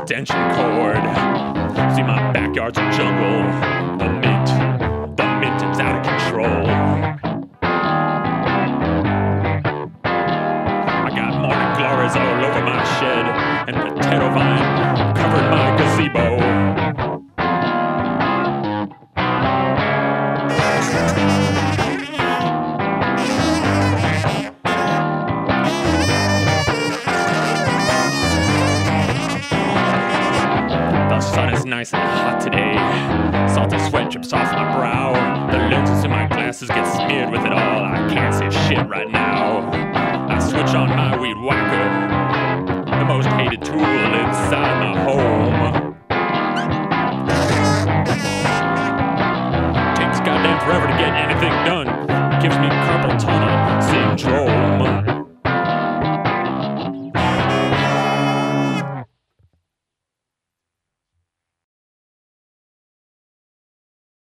extension cord. See, my backyard's a jungle. The mint, it's out of control. I got morning glories all over my shed, and potato vine covered my gazebo. The sun is nice and hot today. Salty sweat drips off my brow. The lenses in my glasses get smeared with it all. I can't see shit right now. I switch on my weed whack